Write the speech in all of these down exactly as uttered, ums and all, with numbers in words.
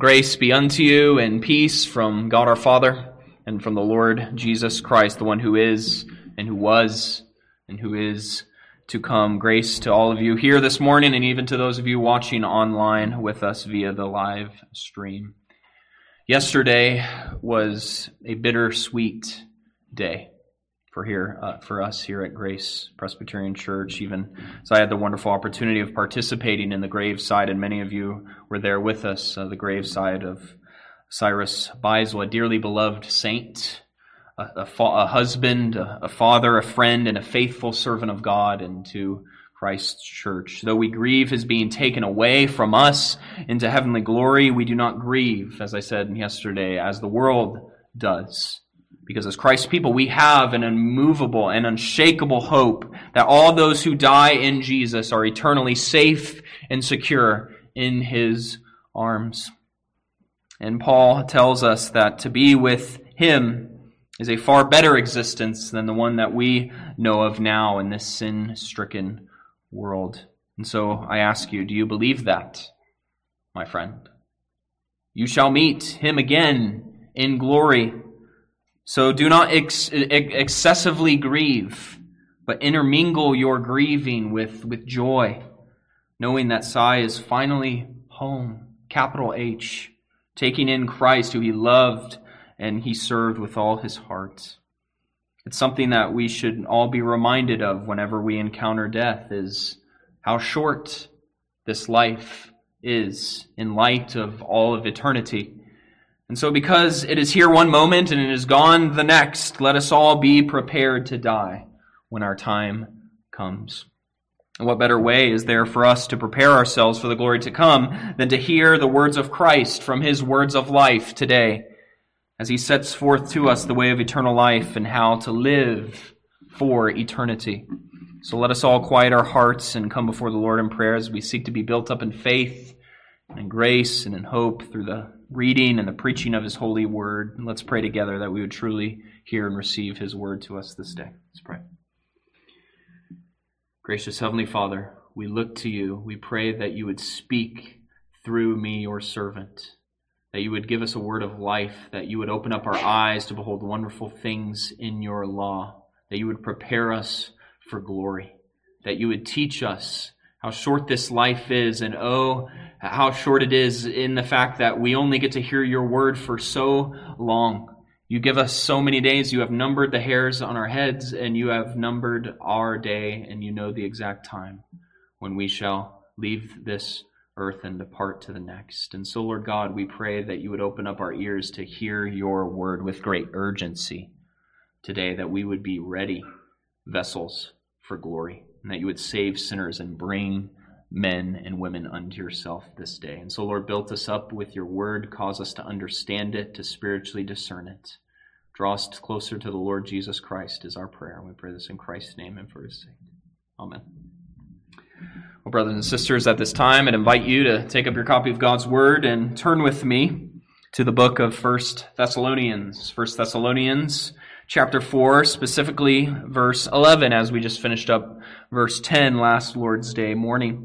Grace be unto you and peace from God our Father and from the Lord Jesus Christ, the one who is and who was and who is to come. Grace to all of you here this morning and even to those of you watching online with us via the live stream. Yesterday was a bittersweet day for here uh, for us here at Grace Presbyterian Church, even as I had the wonderful opportunity of participating in the graveside, and many of you were there with us, uh, the graveside of Cyrus Beisel, a dearly beloved saint, a, a, fa- a husband, a, a father, a friend, and a faithful servant of God and to Christ's church. Though we grieve his being taken away from us into heavenly glory, we do not grieve, as I said yesterday, as the world does. Because as Christ's people, we have an immovable and unshakable hope that all those who die in Jesus are eternally safe and secure in his arms. And Paul tells us that to be with him is a far better existence than the one that we know of now in this sin-stricken world. And so I ask you, do you believe that, my friend? You shall meet him again in glory. So do not ex- excessively grieve, but intermingle your grieving with, with joy, knowing that Cy is finally home, capital H, taking in Christ, who he loved and he served with all his heart. It's something that we should all be reminded of whenever we encounter death, is how short this life is in light of all of eternity. And so because it is here one moment and it is gone the next, let us all be prepared to die when our time comes. And what better way is there for us to prepare ourselves for the glory to come than to hear the words of Christ from his words of life today, as he sets forth to us the way of eternal life and how to live for eternity. So let us all quiet our hearts and come before the Lord in prayer as we seek to be built up in faith and in grace and in hope through the reading and the preaching of his holy word. And let's pray together that we would truly hear and receive his word to us this day. Let's pray. Gracious Heavenly Father, we look to you. We pray that you would speak through me, your servant, that you would give us a word of life, that you would open up our eyes to behold wonderful things in your law, that you would prepare us for glory, that you would teach us how short this life is, and oh, how short it is in the fact that we only get to hear your word for so long. You give us so many days. You have numbered the hairs on our heads, and you have numbered our day, and you know the exact time when we shall leave this earth and depart to the next. And so, Lord God, we pray that you would open up our ears to hear your word with great urgency today, that we would be ready vessels for glory, and that you would save sinners and bring men and women unto yourself this day. And so, Lord, build us up with your word. Cause us to understand it, to spiritually discern it. Draw us closer to the Lord Jesus Christ is our prayer. We pray this in Christ's name and for his sake. Amen. Well, brothers and sisters, at this time, I'd invite you to take up your copy of God's word and turn with me to the book of First Thessalonians. First Thessalonians chapter four, specifically verse eleven, as we just finished up verse ten last Lord's Day morning.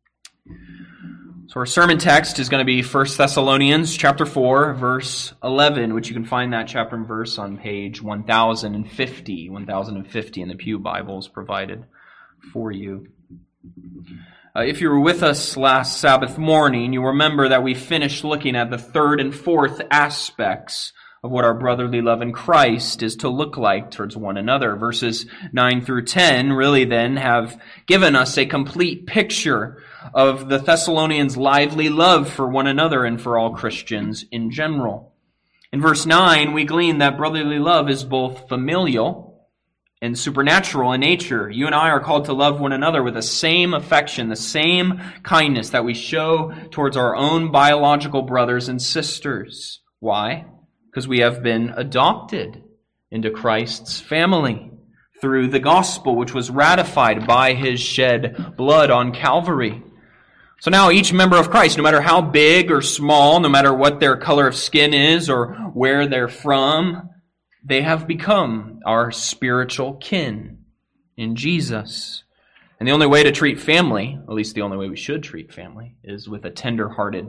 So our sermon text is going to be First Thessalonians chapter four, verse eleven, which you can find that chapter and verse on page one thousand fifty, one thousand fifty in the Pew Bibles provided for you. Uh, if you were with us last Sabbath morning, you remember that we finished looking at the third and fourth aspects of what our brotherly love in Christ is to look like towards one another. Verses nine through ten really then have given us a complete picture of the Thessalonians' lively love for one another and for all Christians in general. In verse nine, we glean that brotherly love is both familial and supernatural in nature. You and I are called to love one another with the same affection, the same kindness that we show towards our own biological brothers and sisters. Why? Because we have been adopted into Christ's family through the gospel, which was ratified by his shed blood on Calvary. So now each member of Christ, no matter how big or small, no matter what their color of skin is or where they're from, they have become our spiritual kin in Jesus. And the only way to treat family, at least the only way we should treat family, is with a tender-hearted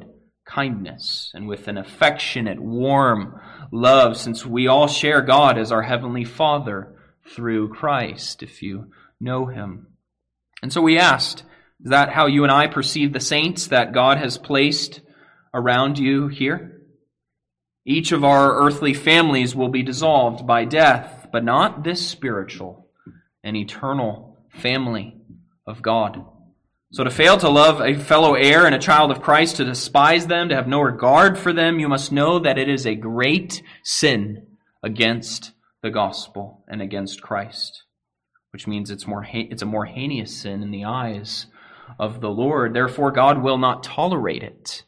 kindness and with an affectionate, warm love, since we all share God as our Heavenly Father through Christ, if you know Him. And so we asked, is that how you and I perceive the saints that God has placed around you here? Each of our earthly families will be dissolved by death, but not this spiritual and eternal family of God. So to fail to love a fellow heir and a child of Christ, to despise them, to have no regard for them, you must know that it is a great sin against the gospel and against Christ, which means it's more it's a more heinous sin in the eyes of the Lord. Therefore, God will not tolerate it.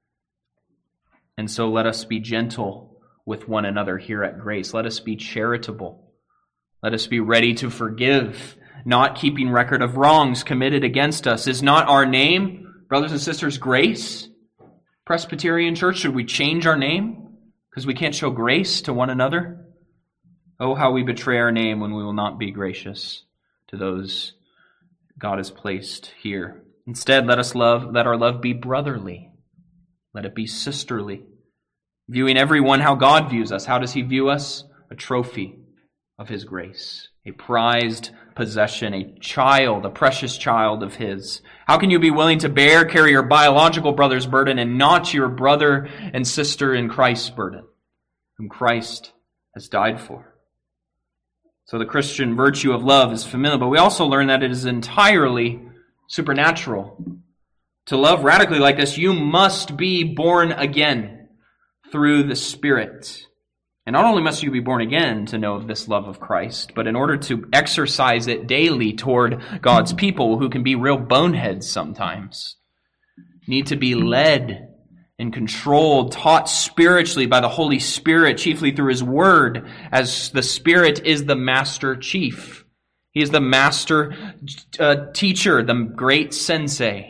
And so let us be gentle with one another here at Grace. Let us be charitable. Let us be ready to forgive, not keeping record of wrongs committed against us. Is not our name, brothers and sisters, Grace Presbyterian Church? Should we change our name because we can't show grace to one another? Oh, how we betray our name when we will not be gracious to those God has placed here. Instead, let us love, let our love be brotherly. Let it be sisterly. Viewing everyone how God views us. How does He view us? A trophy of His grace. A prized possession, a child, a precious child of His. How can you be willing to bear, carry your biological brother's burden and not your brother and sister in Christ's burden, whom Christ has died for? So the Christian virtue of love is familial, but we also learn that it is entirely supernatural. To love radically like this, you must be born again through the Spirit. And not only must you be born again to know of this love of Christ, but in order to exercise it daily toward God's people who can be real boneheads sometimes, need to be led and controlled, taught spiritually by the Holy Spirit, chiefly through His Word, as the Spirit is the master chief. He is the master uh, teacher, the great sensei.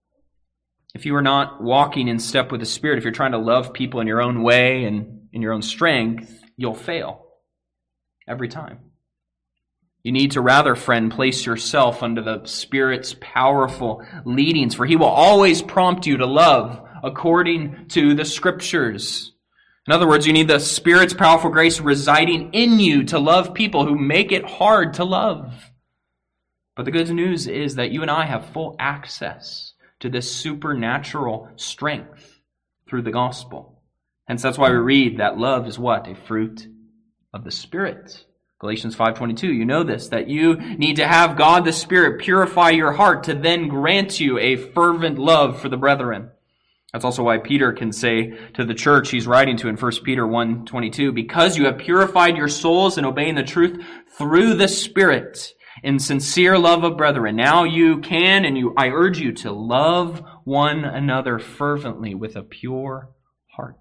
If you are not walking in step with the Spirit, if you're trying to love people in your own way and in your own strength, you'll fail every time. You need to rather, friend, place yourself under the Spirit's powerful leadings, for He will always prompt you to love according to the Scriptures. In other words, you need the Spirit's powerful grace residing in you to love people who make it hard to love. But the good news is that you and I have full access to this supernatural strength through the gospel. Hence, that's why we read that love is what? A fruit of the Spirit. Galatians five twenty-two, you know this, that you need to have God the Spirit purify your heart to then grant you a fervent love for the brethren. That's also why Peter can say to the church he's writing to in First Peter one twenty-two, because you have purified your souls in obeying the truth through the Spirit in sincere love of brethren. Now you can, and you, I urge you to love one another fervently with a pure heart.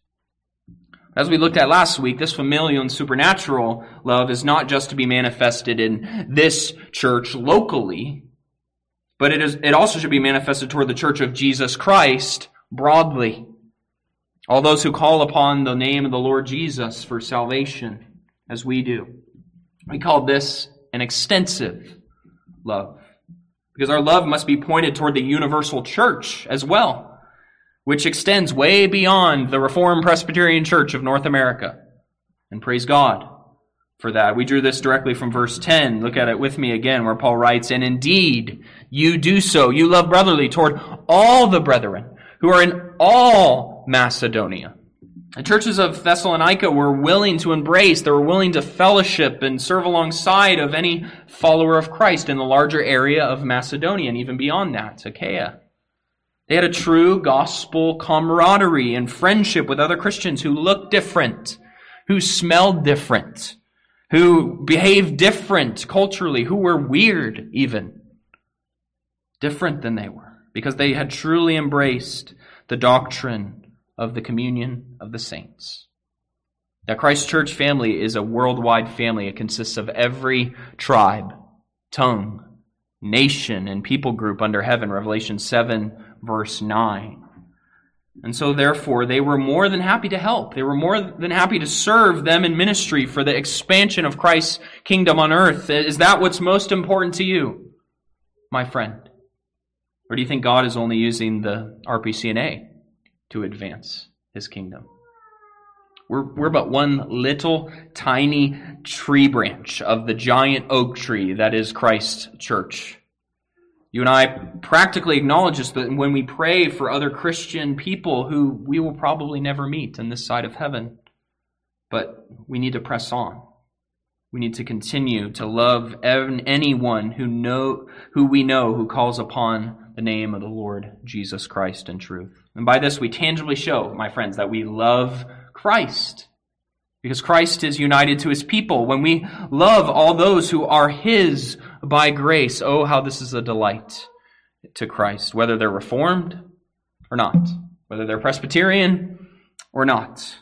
As we looked at last week, this familial and supernatural love is not just to be manifested in this church locally, but it is. It also should be manifested toward the church of Jesus Christ broadly. All those who call upon the name of the Lord Jesus for salvation, as we do. We call this an extensive love, because our love must be pointed toward the universal church as well, which extends way beyond the Reformed Presbyterian Church of North America. And praise God for that. We drew this directly from verse ten. Look at it with me again, where Paul writes, and indeed you do so. You love brotherly toward all the brethren who are in all Macedonia. The churches of Thessalonica were willing to embrace, they were willing to fellowship and serve alongside of any follower of Christ in the larger area of Macedonia and even beyond that, Achaia. They had a true gospel camaraderie and friendship with other Christians who looked different, who smelled different, who behaved different culturally, who were weird even, different than they were, because they had truly embraced the doctrine of the communion of the saints. That Christ Church family is a worldwide family. It consists of every tribe, tongue, nation, and people group under heaven, Revelation seven, verse nine. And so therefore, they were more than happy to help. They were more than happy to serve them in ministry for the expansion of Christ's kingdom on earth. Is that what's most important to you, my friend? Or do you think God is only using the R P C N A to advance his kingdom. We're, we're but one little tiny tree branch of the giant oak tree that is Christ's church. You and I practically acknowledge this when we pray for other Christian people who we will probably never meet on this side of heaven. But we need to press on. We need to continue to love anyone who know who we know who calls upon the name of the Lord Jesus Christ in truth. And by this we tangibly show, my friends, that we love Christ. Because Christ is united to his people. When we love all those who are his by grace, oh, how this is a delight to Christ, whether they're Reformed or not, whether they're Presbyterian or not.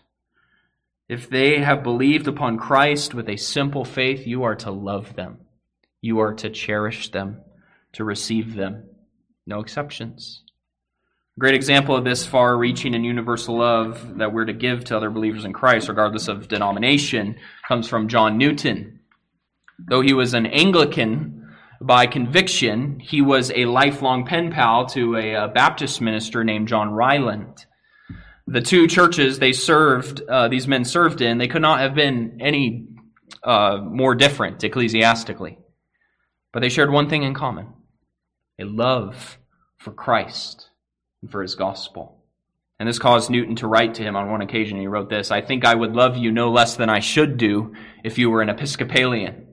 If they have believed upon Christ with a simple faith, you are to love them. You are to cherish them, to receive them. No exceptions. A great example of this far-reaching and universal love that we're to give to other believers in Christ, regardless of denomination, comes from John Newton. Though he was an Anglican by conviction, he was a lifelong pen pal to a Baptist minister named John Ryland. The two churches they served, uh, these men served in, they could not have been any uh, more different ecclesiastically. But they shared one thing in common: a love for Christ and for his gospel. And this caused Newton to write to him on one occasion. He wrote this: "I think I would love you no less than I should do if you were an Episcopalian."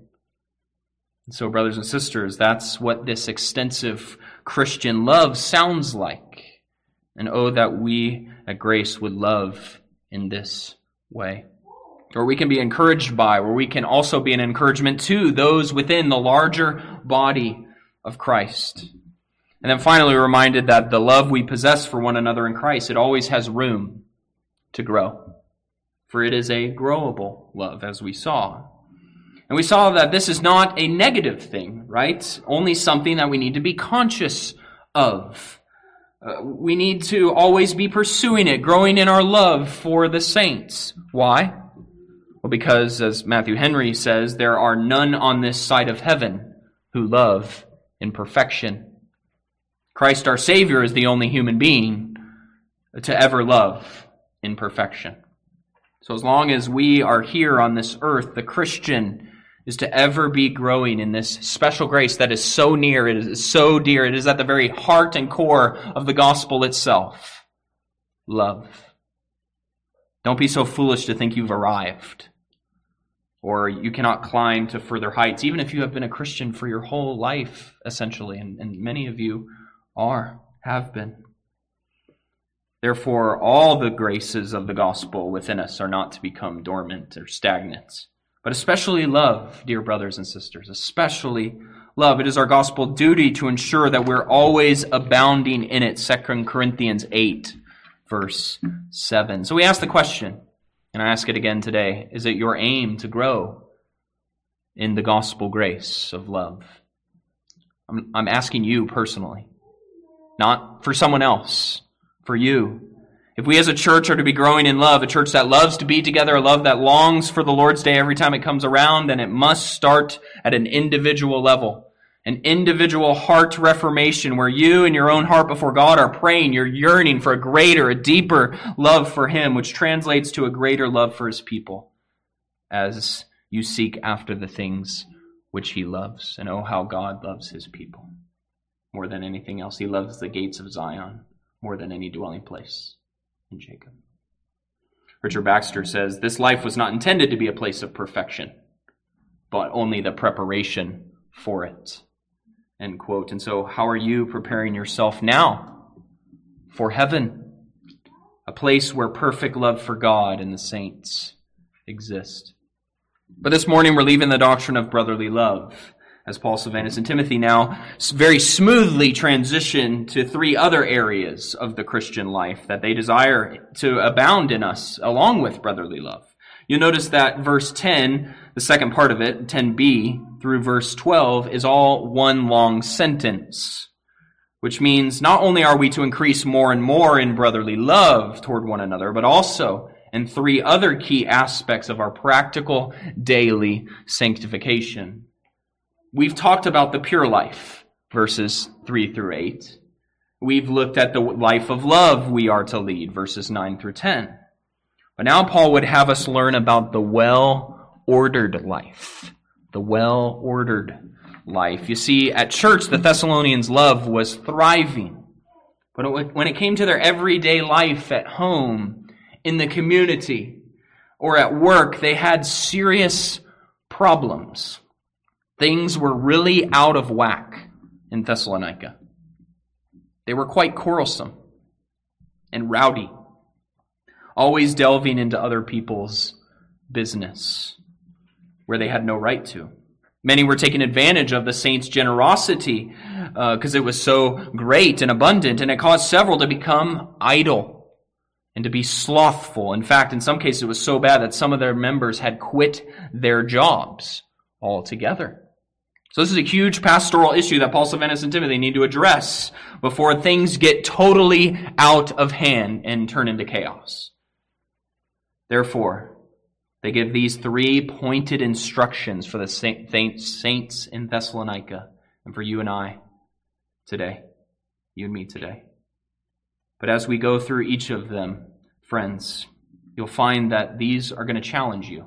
And so, brothers and sisters, that's what this extensive Christian love sounds like. And oh, that we at Grace would love in this way. Or we can be encouraged by, or we can also be an encouragement to those within the larger body of Christ. And then finally, we're reminded that the love we possess for one another in Christ, it always has room to grow. For it is a growable love, as we saw. And we saw that this is not a negative thing, right? Only something that we need to be conscious of. Uh, we need to always be pursuing it, growing in our love for the saints. Why? Well, because, as Matthew Henry says, there are none on this side of heaven who love in perfection. Christ our Savior is the only human being to ever love in perfection. So as long as we are here on this earth, the Christian is to ever be growing in this special grace that is so near, it is so dear, it is at the very heart and core of the gospel itself. Love. Don't be so foolish to think you've arrived, or you cannot climb to further heights, even if you have been a Christian for your whole life, essentially, and, and many of you are, have been. Therefore, all the graces of the gospel within us are not to become dormant or stagnant. But especially love, dear brothers and sisters, especially love. It is our gospel duty to ensure that we're always abounding in it. Second Corinthians eight, verse seven. So we ask the question, and I ask it again today: is it your aim to grow in the gospel grace of love? I'm, I'm asking you personally, not for someone else, for you. If we as a church are to be growing in love, a church that loves to be together, a love that longs for the Lord's Day every time it comes around, then it must start at an individual level. An individual heart reformation where you in your own heart before God are praying, you're yearning for a greater, a deeper love for Him, which translates to a greater love for His people as you seek after the things which He loves. And oh, how God loves His people more than anything else. He loves the gates of Zion more than any dwelling place in Jacob. Richard Baxter says, "This life was not intended to be a place of perfection, but only the preparation for it." End quote. And so how are you preparing yourself now for heaven? A place where perfect love for God and the saints exist. But this morning we're leaving the doctrine of brotherly love, as Paul, Silvanus, and Timothy now very smoothly transition to three other areas of the Christian life that they desire to abound in us, along with brotherly love. You'll notice that verse ten, the second part of it, ten b, through verse twelve, is all one long sentence, which means not only are we to increase more and more in brotherly love toward one another, but also in three other key aspects of our practical daily sanctification. We've talked about the pure life, verses three through eight. We've looked at the life of love we are to lead, verses nine through ten. But now Paul would have us learn about the well-ordered life. The well-ordered life. You see, at church, the Thessalonians' love was thriving. But when it came to their everyday life at home, in the community, or at work, they had serious problems. Things were really out of whack in Thessalonica. They were quite quarrelsome and rowdy, always delving into other people's business where they had no right to. Many were taking advantage of the saints' generosity because uh, it was so great and abundant, and it caused several to become idle and to be slothful. In fact, in some cases, it was so bad that some of their members had quit their jobs altogether. So this is a huge pastoral issue that Paul, Silvanus, and Timothy need to address before things get totally out of hand and turn into chaos. Therefore, they give these three pointed instructions for the saints in Thessalonica and for you and I today, you and me today. But as we go through each of them, friends, you'll find that these are going to challenge you.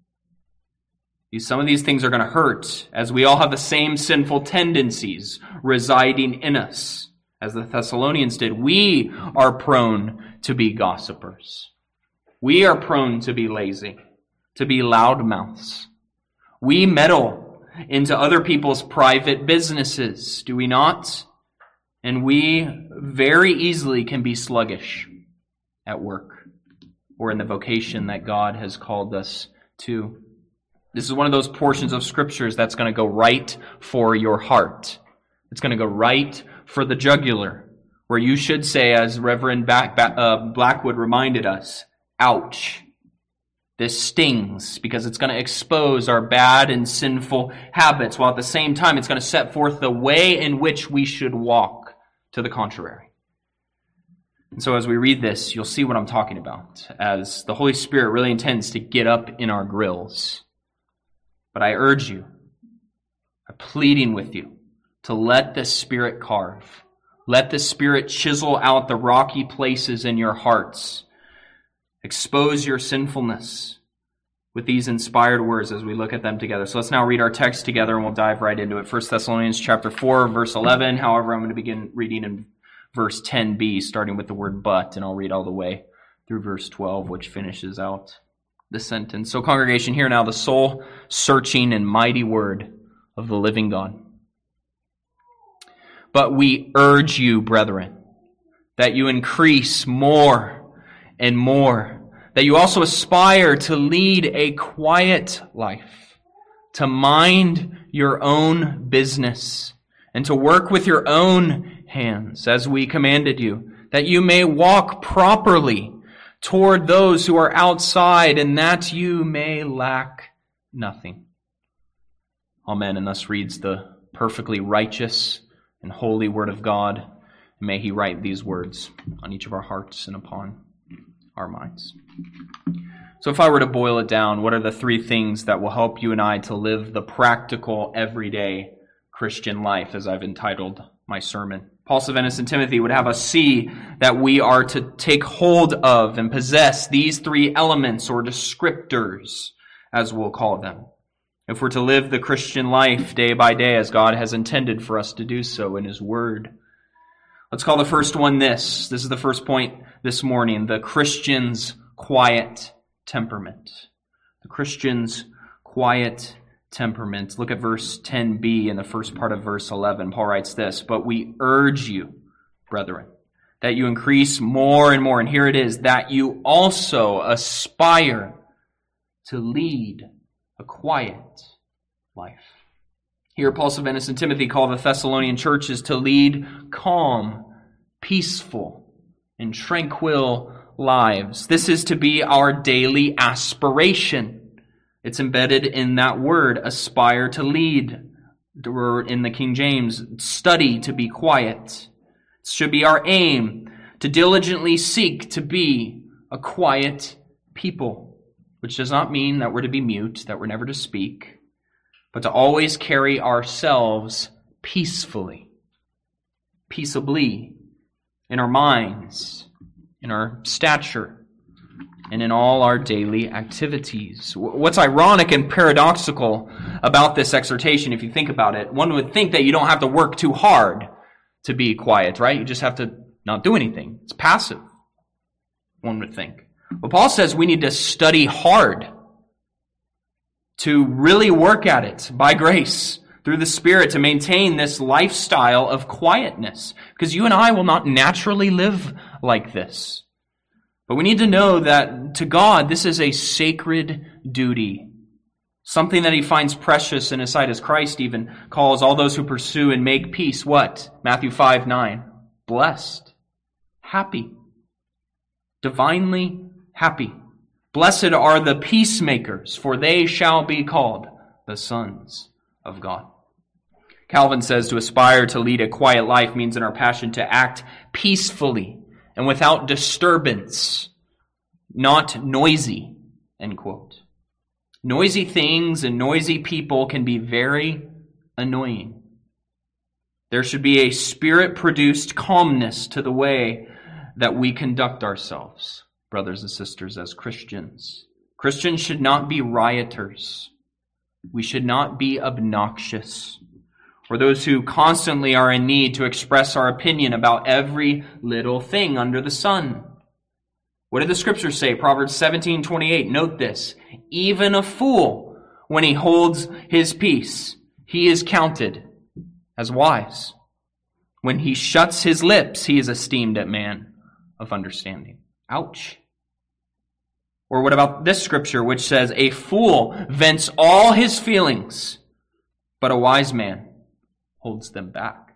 Some of these things are going to hurt, as we all have the same sinful tendencies residing in us, as the Thessalonians did. We are prone to be gossipers. We are prone to be lazy, to be loudmouths. We meddle into other people's private businesses, do we not? And we very easily can be sluggish at work or in the vocation that God has called us to. This is one of those portions of scriptures that's going to go right for your heart. It's going to go right for the jugular, where you should say, as Reverend Blackwood reminded us, ouch. This stings, because it's going to expose our bad and sinful habits, while at the same time it's going to set forth the way in which we should walk to the contrary. And so as we read this, you'll see what I'm talking about, as the Holy Spirit really intends to get up in our grills. But I urge you, I'm pleading with you, to let the Spirit carve. Let the Spirit chisel out the rocky places in your hearts. Expose your sinfulness with these inspired words as we look at them together. So let's now read our text together and we'll dive right into it. First Thessalonians chapter four, verse eleven. However, I'm going to begin reading in verse ten b, starting with the word but, and I'll read all the way through verse twelve, which finishes out the sentence. So congregation, hear now the soul-searching and mighty word of the living God. But we urge you, brethren, that you increase more and more, that you also aspire to lead a quiet life, to mind your own business, and to work with your own hands, as we commanded you, that you may walk properly toward those who are outside, and that you may lack nothing. Amen. And thus reads the perfectly righteous and holy word of God. And may he write these words on each of our hearts and upon our minds. So if I were to boil it down, what are the three things that will help you and I to live the practical, everyday Christian life, as I've entitled my sermon? Paul, Silvanus, and Timothy would have us see that we are to take hold of and possess these three elements, or descriptors, as we'll call them, if we're to live the Christian life day by day as God has intended for us to do so in His Word. Let's call the first one this. This is the first point this morning. The Christian's quiet temperament. The Christian's quiet temperament. Look at verse ten b in the first part of verse eleven. Paul writes this, but we urge you, brethren, that you increase more and more. And here it is, that you also aspire to lead a quiet life. Here, Paul, Silvanus, and Timothy call the Thessalonian churches to lead calm, peaceful, and tranquil lives. This is to be our daily aspiration. It's embedded in that word, aspire to lead. Or in the King James, study to be quiet. It should be our aim to diligently seek to be a quiet people, which does not mean that we're to be mute, that we're never to speak, but to always carry ourselves peacefully, peaceably, in our minds, in our stature, and in all our daily activities. What's ironic and paradoxical about this exhortation, if you think about it, one would think that you don't have to work too hard to be quiet, right? You just have to not do anything. It's passive, one would think. But Paul says we need to study hard to really work at it by grace through the Spirit to maintain this lifestyle of quietness. Because you and I will not naturally live like this. But we need to know that to God, this is a sacred duty. Something that he finds precious in his sight, as Christ even calls all those who pursue and make peace, what? Matthew five nine. Blessed. Happy. Divinely happy. Blessed are the peacemakers, for they shall be called the sons of God. Calvin says to aspire to lead a quiet life means in our passion to act peacefully and without disturbance, not noisy, end quote. Noisy things and noisy people can be very annoying. There should be a Spirit-produced calmness to the way that we conduct ourselves, brothers and sisters, as Christians. Christians should not be rioters. We should not be obnoxious, or those who constantly are in need to express our opinion about every little thing under the sun. What did the Scriptures say? Proverbs seventeen twenty-eight. Note this. Even a fool, when he holds his peace, he is counted as wise. When he shuts his lips, he is esteemed a man of understanding. Ouch. Or what about this scripture, which says, a fool vents all his feelings, but a wise man holds them back.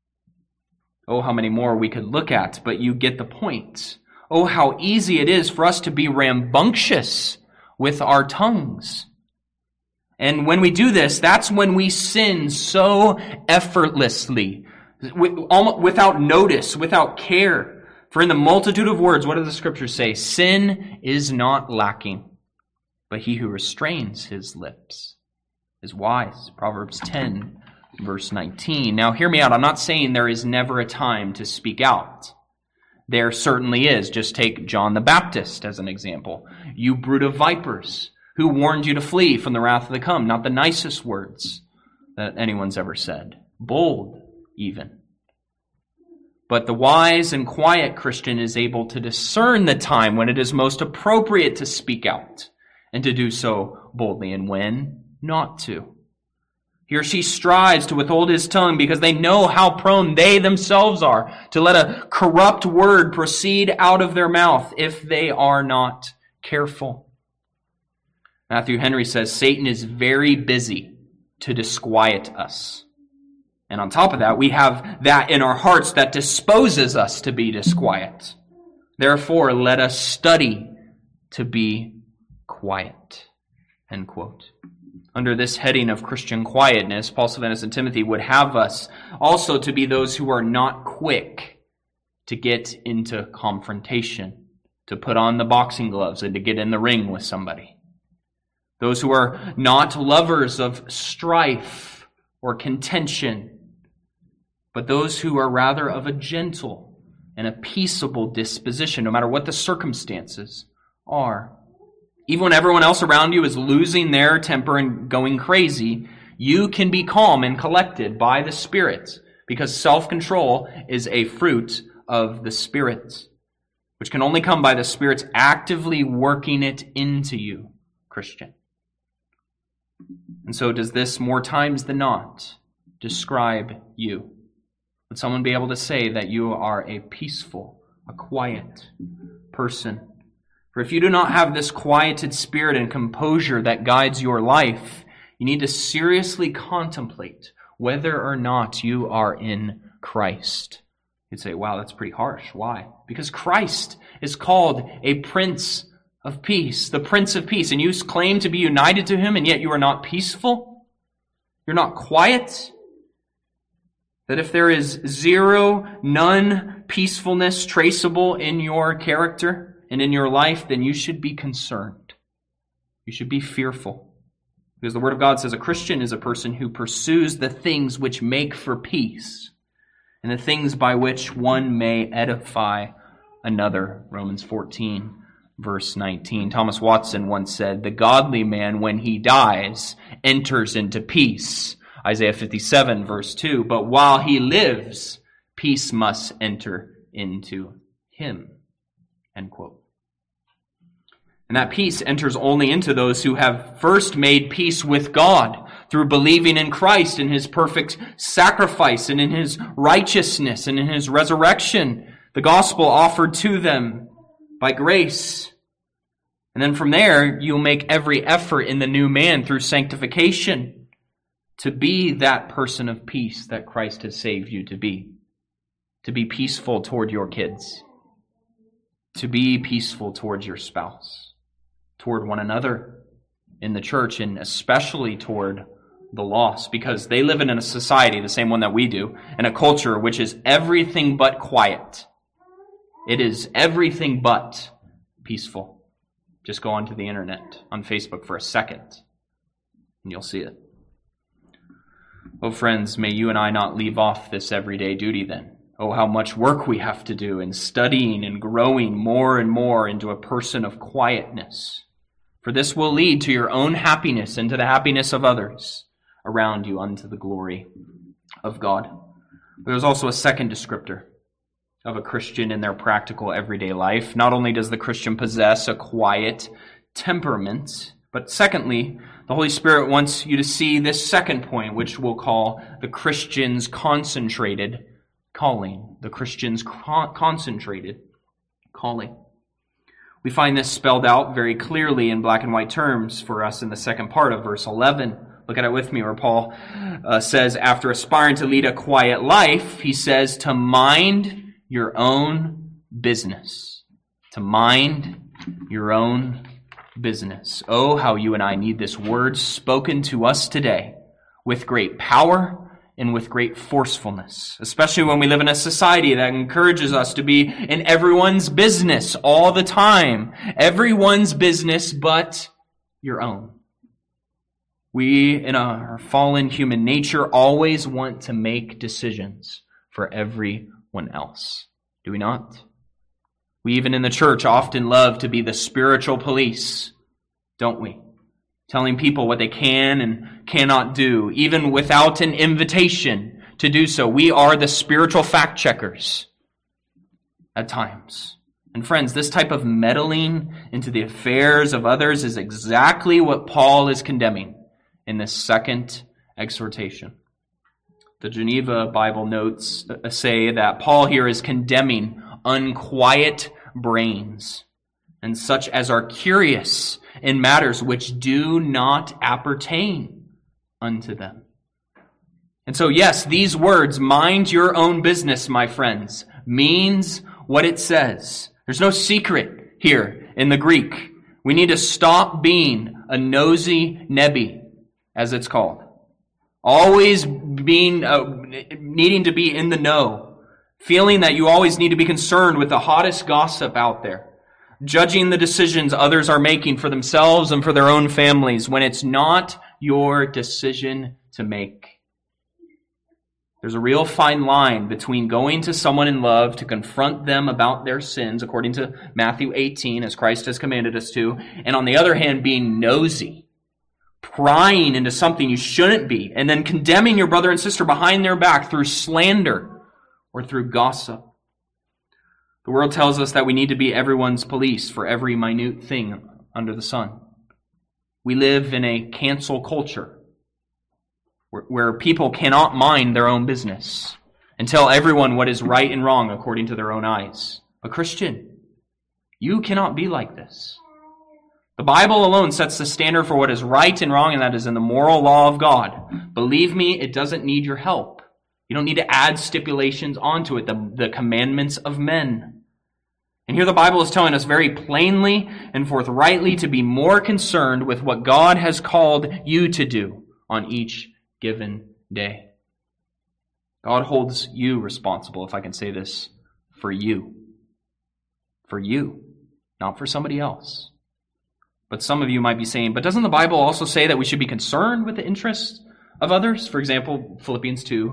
Oh, how many more we could look at, but you get the point. Oh, how easy it is for us to be rambunctious with our tongues. And when we do this, that's when we sin so effortlessly, without notice, without care. For in the multitude of words, what do the Scriptures say? Sin is not lacking, but he who restrains his lips is wise. Proverbs ten, verse nineteen. Now, hear me out. I'm not saying there is never a time to speak out. There certainly is. Just take John the Baptist as an example. You brood of vipers, who warned you to flee from the wrath of the come? Not the nicest words that anyone's ever said. Bold, even. But the wise and quiet Christian is able to discern the time when it is most appropriate to speak out and to do so boldly, and when not to. He or she strives to withhold his tongue because they know how prone they themselves are to let a corrupt word proceed out of their mouth if they are not careful. Matthew Henry says, Satan is very busy to disquiet us. And on top of that, we have that in our hearts that disposes us to be disquiet. Therefore, let us study to be quiet. End quote. Under this heading of Christian quietness, Paul, Silvanus, and Timothy would have us also to be those who are not quick to get into confrontation, to put on the boxing gloves and to get in the ring with somebody. Those who are not lovers of strife or contention, but those who are rather of a gentle and a peaceable disposition, no matter what the circumstances are. Even when everyone else around you is losing their temper and going crazy, you can be calm and collected by the Spirit, because self-control is a fruit of the Spirit, which can only come by the Spirit's actively working it into you, Christian. And so does this, more times than not, describe you? Would someone be able to say that you are a peaceful, a quiet person? For if you do not have this quieted spirit and composure that guides your life, you need to seriously contemplate whether or not you are in Christ. You'd say, wow, that's pretty harsh. Why? Because Christ is called a Prince of Peace, the Prince of Peace, and you claim to be united to him, and yet you are not peaceful? You're not quiet? That if there is zero, none peacefulness traceable in your character and in your life, then you should be concerned. You should be fearful. Because the Word of God says a Christian is a person who pursues the things which make for peace and the things by which one may edify another. Romans fourteen, verse nineteen. Thomas Watson once said, "The godly man, when he dies, enters into peace." Isaiah fifty-seven, verse two. "But while he lives, peace must enter into him." End quote. And that peace enters only into those who have first made peace with God through believing in Christ, in his perfect sacrifice, and in his righteousness, and in his resurrection, the gospel offered to them by grace. And then from there, you'll make every effort in the new man through sanctification to be that person of peace that Christ has saved you to be. To be peaceful toward your kids. To be peaceful towards your spouse. Toward one another in the church, and especially toward the lost, because they live in a society, the same one that we do, in a culture which is everything but quiet. It is everything but peaceful. Just go onto the internet, on Facebook for a second, and you'll see it. Oh, friends, may you and I not leave off this everyday duty then. Oh, how much work we have to do in studying and growing more and more into a person of quietness. For this will lead to your own happiness and to the happiness of others around you, unto the glory of God. But there's also a second descriptor of a Christian in their practical everyday life. Not only does the Christian possess a quiet temperament, but secondly, the Holy Spirit wants you to see this second point, which we'll call the Christian's concentrated calling. The Christian's con- concentrated calling. We find this spelled out very clearly in black and white terms for us in the second part of verse eleven. Look at it with me, where Paul uh, says, after aspiring to lead a quiet life, he says to mind your own business. To mind your own business. Oh, how you and I need this word spoken to us today with great power and with great forcefulness, especially when we live in a society that encourages us to be in everyone's business all the time. Everyone's business but your own. We, in our fallen human nature, always want to make decisions for everyone else. Do we not? We, even in the church, often love to be the spiritual police, don't we? Telling people what they can and cannot do, even without an invitation to do so. We are the spiritual fact checkers at times. And friends, this type of meddling into the affairs of others is exactly what Paul is condemning in this second exhortation. The Geneva Bible notes say that Paul here is condemning unquiet brains and such as are curious in matters which do not appertain unto them. And so, yes, these words, mind your own business, my friends, means what it says. There's no secret here in the Greek. We need to stop being a nosy nebby, as it's called. Always being, uh, needing to be in the know. Feeling that you always need to be concerned with the hottest gossip out there. Judging the decisions others are making for themselves and for their own families when it's not your decision to make. There's a real fine line between going to someone in love to confront them about their sins, according to Matthew eighteen, as Christ has commanded us to, and on the other hand, being nosy, prying into something you shouldn't be, and then condemning your brother and sister behind their back through slander or through gossip. The world tells us that we need to be everyone's police for every minute thing under the sun. We live in a cancel culture where, where people cannot mind their own business and tell everyone what is right and wrong according to their own eyes. A Christian, you cannot be like this. The Bible alone sets the standard for what is right and wrong, and that is in the moral law of God. Believe me, it doesn't need your help. You don't need to add stipulations onto it, the, the commandments of men. And here the Bible is telling us very plainly and forthrightly to be more concerned with what God has called you to do on each given day. God holds you responsible, if I can say this, for you. For you, not for somebody else. But some of you might be saying, but doesn't the Bible also say that we should be concerned with the interests of others? For example, Philippians two,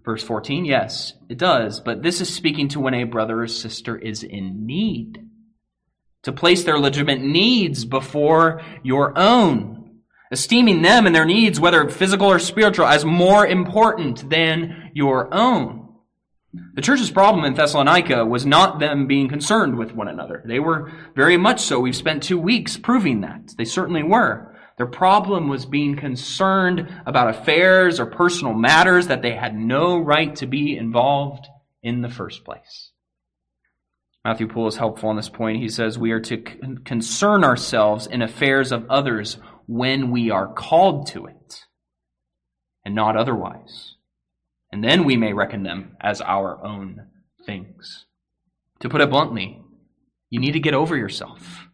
Verse fourteen, yes, it does. But this is speaking to when a brother or sister is in need. To place their legitimate needs before your own. Esteeming them and their needs, whether physical or spiritual, as more important than your own. The church's problem in Thessalonica was not them being concerned with one another. They were very much so. We've spent two weeks proving that. They certainly were. Their problem was being concerned about affairs or personal matters that they had no right to be involved in the first place. Matthew Poole is helpful on this point. He says we are to concern ourselves in affairs of others when we are called to it, and not otherwise. And then we may reckon them as our own things. To put it bluntly, you need to get over yourself.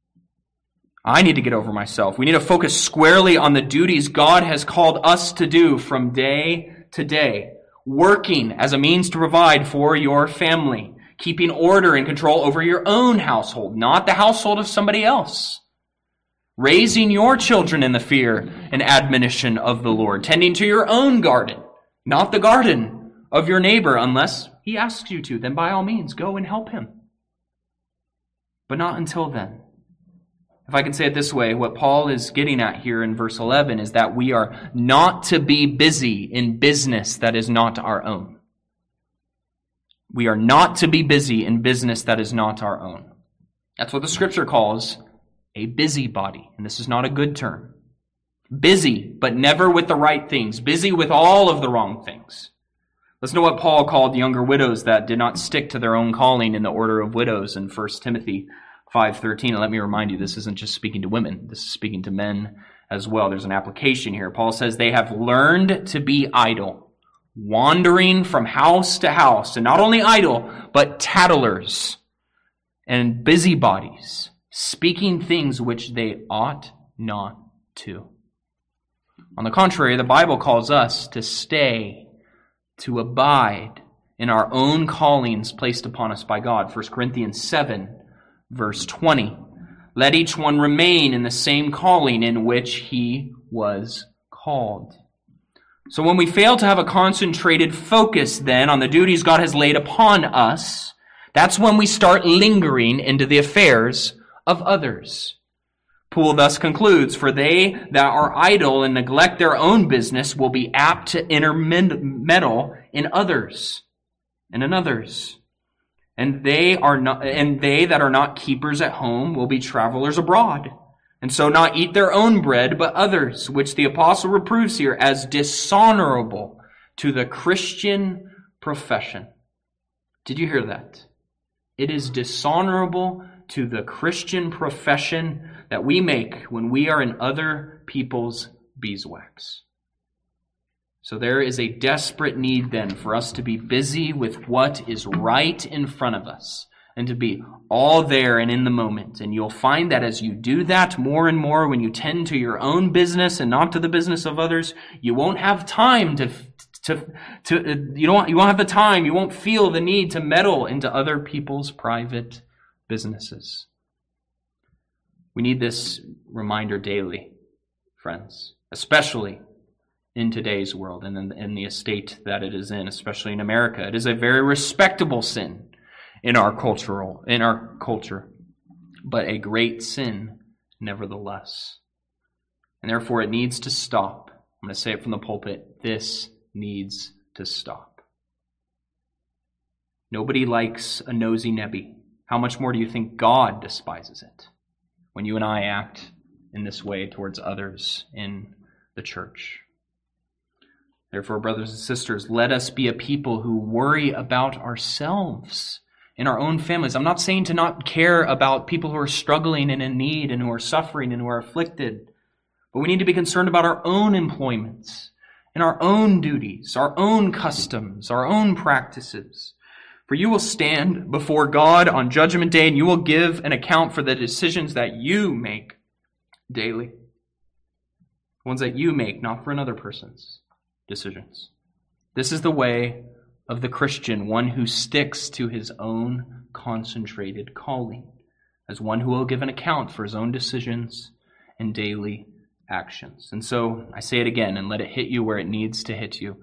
I need to get over myself. We need to focus squarely on the duties God has called us to do from day to day, working as a means to provide for your family, keeping order and control over your own household, not the household of somebody else, raising your children in the fear and admonition of the Lord, tending to your own garden, not the garden of your neighbor, unless he asks you to. Then by all means, go and help him. But not until then. If I can say it this way, what Paul is getting at here in verse eleven is that we are not to be busy in business that is not our own. We are not to be busy in business that is not our own. That's what the scripture calls a busybody, and this is not a good term. Busy, but never with the right things. Busy with all of the wrong things. Listen to what Paul called younger widows that did not stick to their own calling in the order of widows in First Timothy five thirteen. And let me remind you, this isn't just speaking to women. This is speaking to men as well. There's an application here. Paul says they have learned to be idle, wandering from house to house. And not only idle, but tattlers and busybodies, speaking things which they ought not to. On the contrary, the Bible calls us to stay, to abide in our own callings placed upon us by God. First Corinthians seven, verse twenty. Let each one remain in the same calling in which he was called. So when we fail to have a concentrated focus then on the duties God has laid upon us, that's when we start lingering into the affairs of others. Poole thus concludes, for they that are idle and neglect their own business will be apt to intermeddle in others and in others. And they are not, and they that are not keepers at home will be travelers abroad, and so not eat their own bread, but others, which the apostle reproves here as dishonorable to the Christian profession. Did you hear that? It is dishonorable to the Christian profession that we make when we are in other people's beeswax. So there is a desperate need then for us to be busy with what is right in front of us and to be all there and in the moment. And you'll find that as you do that more and more, when you tend to your own business and not to the business of others, you won't have time to to to you don't you won't have the time, you won't feel the need to meddle into other people's private businesses. We need this reminder daily, friends, especially in today's world and in, in the estate that it is in, especially in America. It is a very respectable sin in our cultural in our culture, but a great sin nevertheless. And therefore it needs to stop. I'm going to say it from the pulpit. This needs to stop. Nobody likes a nosy nebby. How much more do you think God despises it when you and I act in this way towards others in the church? Therefore, brothers and sisters, let us be a people who worry about ourselves in our own families. I'm not saying to not care about people who are struggling and in need and who are suffering and who are afflicted, but we need to be concerned about our own employments and our own duties, our own customs, our own practices. For you will stand before God on Judgment Day, and you will give an account for the decisions that you make daily. Ones that you make, not for another person's decisions. This is the way of the Christian, one who sticks to his own concentrated calling, as one who will give an account for his own decisions and daily actions. And so, I say it again, and let it hit you where it needs to hit you.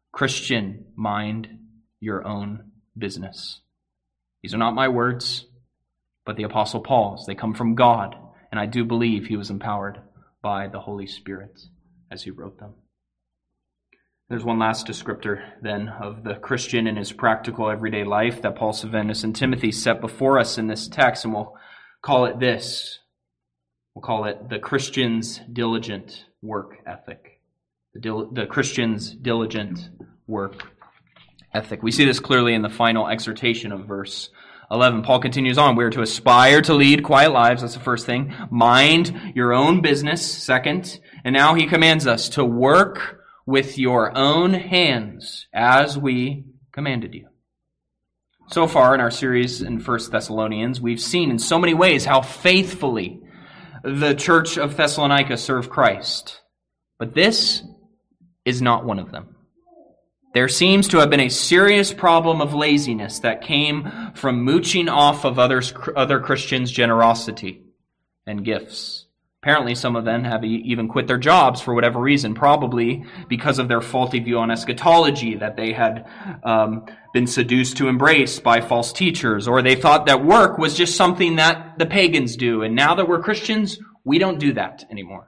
Christian, mind your own business. These are not my words, but the Apostle Paul's. They come from God, and I do believe he was empowered by the Holy Spirit as he wrote them. There's one last descriptor, then, of the Christian in his practical everyday life that Paul, Silvanus, and Timothy set before us in this text, and we'll call it this. We'll call it the Christian's diligent work ethic. The, dil- the Christian's diligent work ethic. We see this clearly in the final exhortation of verse eleven. Paul continues on. We are to aspire to lead quiet lives. That's the first thing. Mind your own business. Second. And now he commands us to work with your own hands as we commanded you. So far in our series in First Thessalonians, we've seen in so many ways how faithfully the church of Thessalonica served Christ. But this is not one of them. There seems to have been a serious problem of laziness that came from mooching off of others, other Christians' generosity and gifts. Apparently, some of them have even quit their jobs for whatever reason, probably because of their faulty view on eschatology that they had um, been seduced to embrace by false teachers, or they thought that work was just something that the pagans do, and now that we're Christians, we don't do that anymore.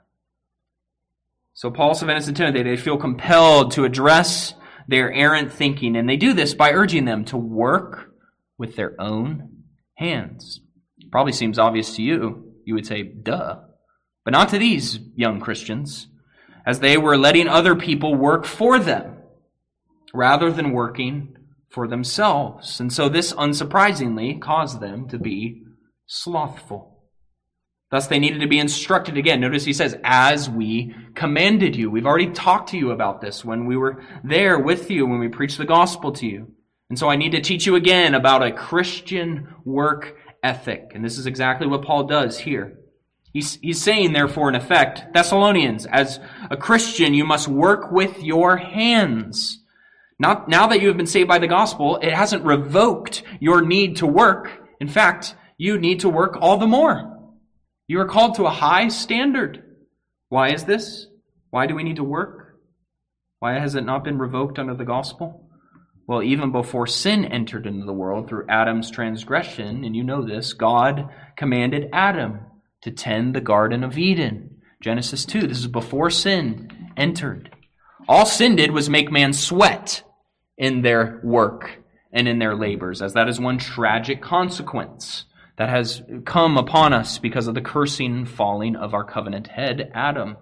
So Paul, Silvanus, and Timothy, they feel compelled to address their errant thinking, and they do this by urging them to work with their own hands. Probably seems obvious to you. You would say, duh. But not to these young Christians, as they were letting other people work for them rather than working for themselves. And so this unsurprisingly caused them to be slothful. Thus, they needed to be instructed again. Notice he says, as we commanded you. We've already talked to you about this when we were there with you, when we preached the gospel to you. And so I need to teach you again about a Christian work ethic. And this is exactly what Paul does here. He's, he's saying, therefore, in effect, Thessalonians, as a Christian, you must work with your hands. Not, now that you have been saved by the gospel, it hasn't revoked your need to work. In fact, you need to work all the more. You are called to a high standard. Why is this? Why do we need to work? Why has it not been revoked under the gospel? Well, even before sin entered into the world through Adam's transgression, and you know this, God commanded Adam to tend the Garden of Eden. Genesis two, this is before sin entered. All sin did was make man sweat in their work and in their labors, as that is one tragic consequence that has come upon us because of the cursing and falling of our covenant head, Adam.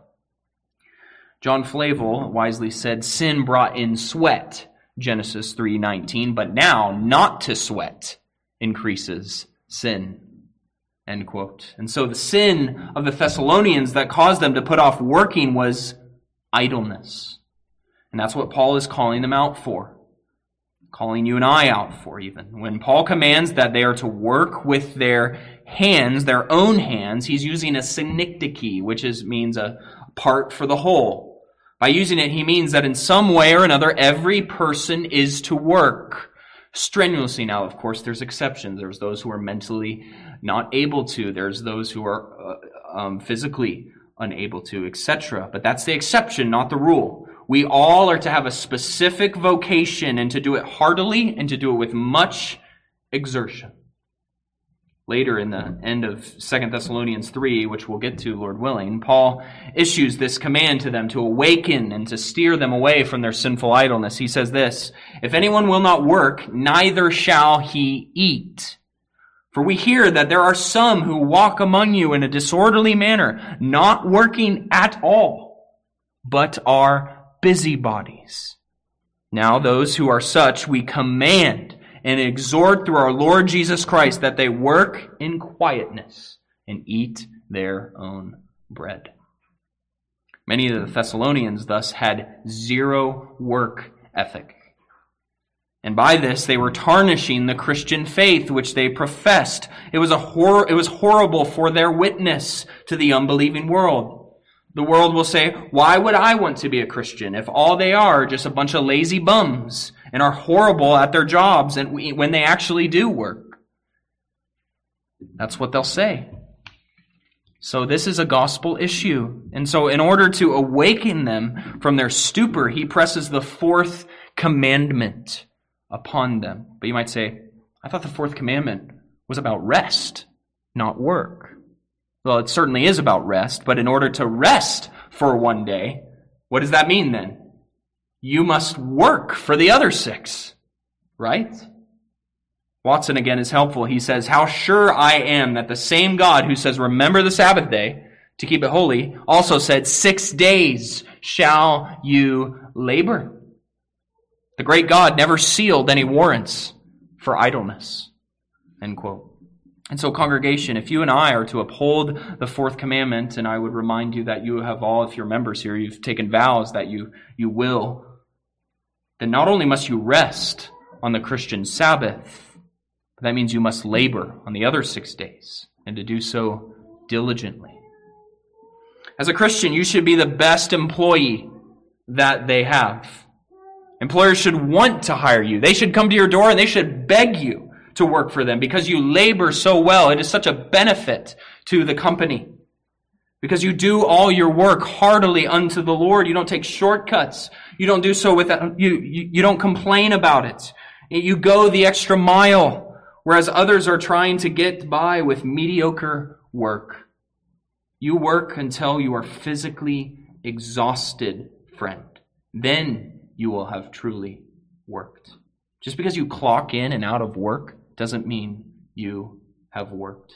John Flavel wisely said, sin brought in sweat, Genesis three nineteen, but now not to sweat increases sin. End quote. And so the sin of the Thessalonians that caused them to put off working was idleness. And that's what Paul is calling them out for. Calling you and I out for even. When Paul commands that they are to work with their hands, their own hands, he's using a synecdoche, which is means a part for the whole. By using it, he means that in some way or another, every person is to work strenuously. Now, of course, there's exceptions. There's those who are mentally not able to. There's those who are uh, um, physically unable to, et cetera. But that's the exception, not the rule. We all are to have a specific vocation and to do it heartily and to do it with much exertion. Later in the end of Second Thessalonians three, which we'll get to, Lord willing, Paul issues this command to them to awaken and to steer them away from their sinful idleness. He says this, if anyone will not work, neither shall he eat. For we hear that there are some who walk among you in a disorderly manner, not working at all, but are busybodies. Now those who are such we command and exhort through our Lord Jesus Christ that they work in quietness and eat their own bread. Many of the Thessalonians thus had zero work ethic. And by this they were tarnishing the Christian faith which they professed. It was a hor- it was horrible for their witness to the unbelieving world. The world will say, why would I want to be a Christian if all they are just a bunch of lazy bums and are horrible at their jobs and we, when they actually do work? That's what they'll say. So this is a gospel issue. And so in order to awaken them from their stupor, he presses the fourth commandment upon them. But you might say, I thought the fourth commandment was about rest, not work. Well, it certainly is about rest, but in order to rest for one day, what does that mean then? You must work for the other six, right? Watson again is helpful. He says, how sure I am that the same God who says, remember the Sabbath day to keep it holy, also said, six days shall you labor. The great God never sealed any warrants for idleness. End quote. And so, congregation, if you and I are to uphold the fourth commandment, and I would remind you that you have all, if you're members here, you've taken vows that you, you will, then not only must you rest on the Christian Sabbath, but that means you must labor on the other six days, and to do so diligently. As a Christian, you should be the best employee that they have. Employers should want to hire you. They should come to your door and they should beg you to work for them because you labor so well. It is such a benefit to the company. Because you do all your work heartily unto the Lord. You don't take shortcuts. You don't do so without, you, you, you don't complain about it. You go the extra mile, whereas others are trying to get by with mediocre work. You work until you are physically exhausted, friend. Then you will have truly worked. Just because you clock in and out of work doesn't mean you have worked.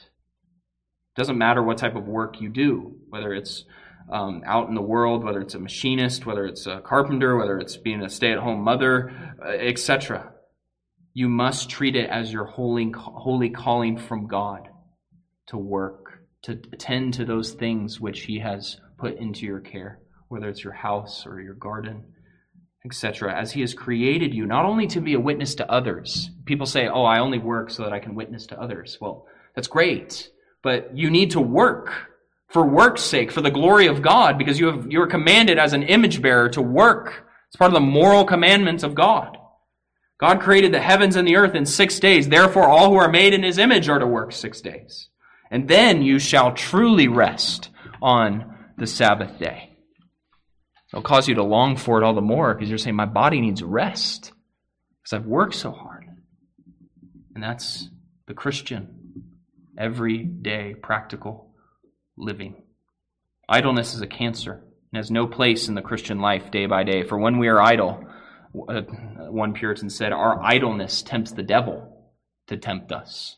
It doesn't matter what type of work you do, whether it's um, out in the world, whether it's a machinist, whether it's a carpenter, whether it's being a stay-at-home mother, uh, et cetera. You must treat it as your holy, holy calling from God to work, to attend to those things which He has put into your care, whether it's your house or your garden, et cetera, as He has created you, not only to be a witness to others. People say, oh, I only work so that I can witness to others. Well, that's great, but you need to work for work's sake, for the glory of God, because you have, you're commanded as an image bearer to work. It's part of the moral commandments of God. God created the heavens and the earth in six days. Therefore, all who are made in His image are to work six days. And then you shall truly rest on the Sabbath day. It'll cause you to long for it all the more because you're saying, my body needs rest because I've worked so hard. And that's the Christian, everyday, practical living. Idleness is a cancer and has no place in the Christian life day by day. For when we are idle, one Puritan said, our idleness tempts the devil to tempt us.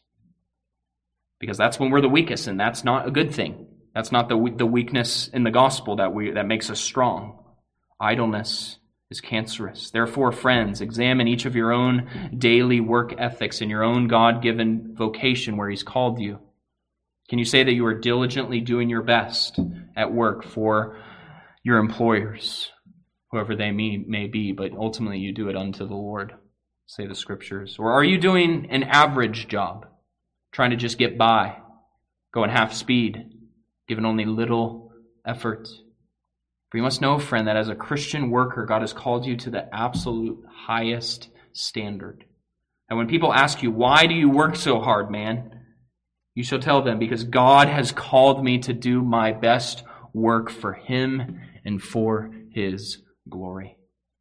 Because that's when we're the weakest, and that's not a good thing. That's not the the weakness in the gospel that we that makes us strong. Idleness is cancerous. Therefore, friends, examine each of your own daily work ethics and your own God-given vocation where He's called you. Can you say that you are diligently doing your best at work for your employers, whoever they may, may be, but ultimately you do it unto the Lord, say the Scriptures? Or are you doing an average job, trying to just get by, going half speed, giving only little effort? For you must know, friend, that as a Christian worker, God has called you to the absolute highest standard. And when people ask you, why do you work so hard, man? You shall tell them, because God has called me to do my best work for Him and for His glory.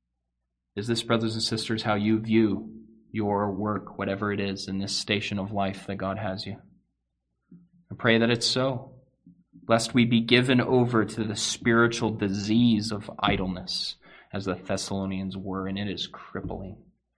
Is this, brothers and sisters, how you view your work, whatever it is, in this station of life that God has you? I pray that it's so, lest we be given over to the spiritual disease of idleness, as the Thessalonians were, and it is crippling.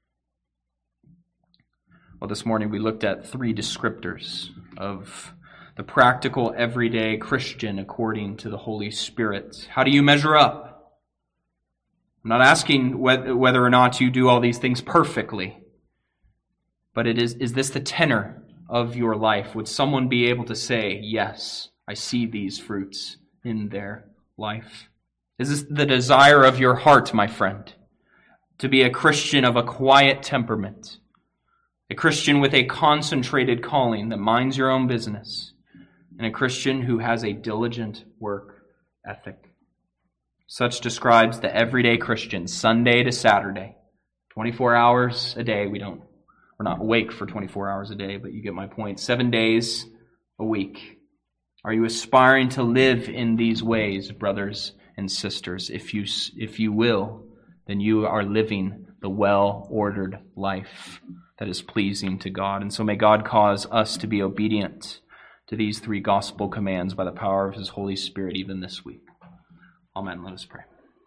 Well, this morning we looked at three descriptors of the practical, everyday Christian according to the Holy Spirit. How do you measure up? I'm not asking whether or not you do all these things perfectly, but it is, is this the tenor of your life? Would someone be able to say, yes, I see these fruits in their life? Is this the desire of your heart, my friend, to be a Christian of a quiet temperament, a Christian with a concentrated calling that minds your own business, and a Christian who has a diligent work ethic? Such describes the everyday Christian, Sunday to Saturday, twenty-four hours a day. We don't, we're not awake for twenty-four hours a day, but you get my point. Seven days a week. Are you aspiring to live in these ways, brothers and sisters? If you, if you will, then you are living the well-ordered life that is pleasing to God. And so may God cause us to be obedient to these three gospel commands by the power of his Holy Spirit even this week. Amen. Let us pray.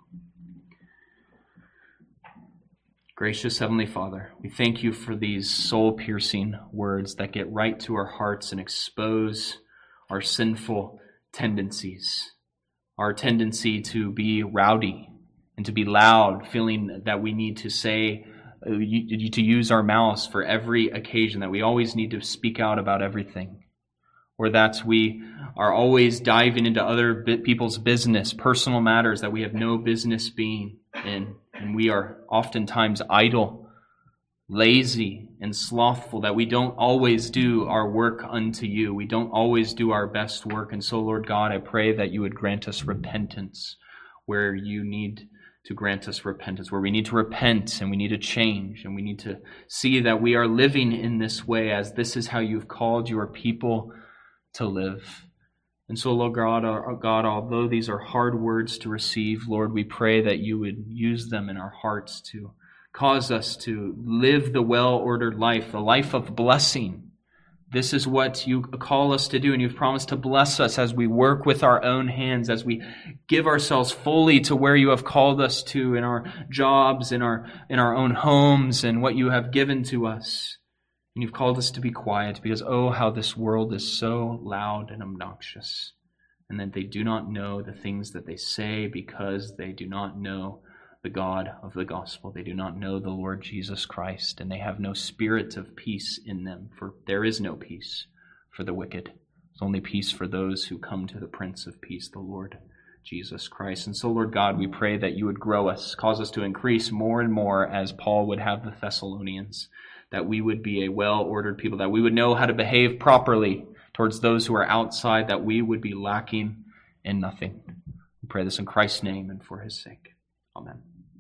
Gracious Heavenly Father, we thank you for these soul-piercing words that get right to our hearts and expose our sinful tendencies, our tendency to be rowdy and to be loud, feeling that we need to say, uh, to use our mouths for every occasion, that we always need to speak out about everything, or that we are always diving into other people's business, personal matters that we have no business being in. And we are oftentimes idle, lazy, and slothful, that we don't always do our work unto you. We don't always do our best work. And so, Lord God, I pray that you would grant us repentance where you need to grant us repentance, where we need to repent and we need to change and we need to see that we are living in this way as this is how you've called your people to live. And so, Lord God, our God, although these are hard words to receive, Lord, we pray that you would use them in our hearts to cause us to live the well-ordered life, the life of blessing. This is what you call us to do, and you've promised to bless us as we work with our own hands, as we give ourselves fully to where you have called us to in our jobs, in our, in our own homes, and what you have given to us. And you've called us to be quiet because, oh, how this world is so loud and obnoxious, and that they do not know the things that they say because they do not know the God of the gospel. They do not know the Lord Jesus Christ, and they have no spirit of peace in them, for there is no peace for the wicked. There's only peace for those who come to the Prince of Peace, the Lord Jesus Christ. And so, Lord God, we pray that you would grow us, cause us to increase more and more as Paul would have the Thessalonians, that we would be a well-ordered people, that we would know how to behave properly towards those who are outside, that we would be lacking in nothing. We pray this in Christ's name and for his sake. Amen.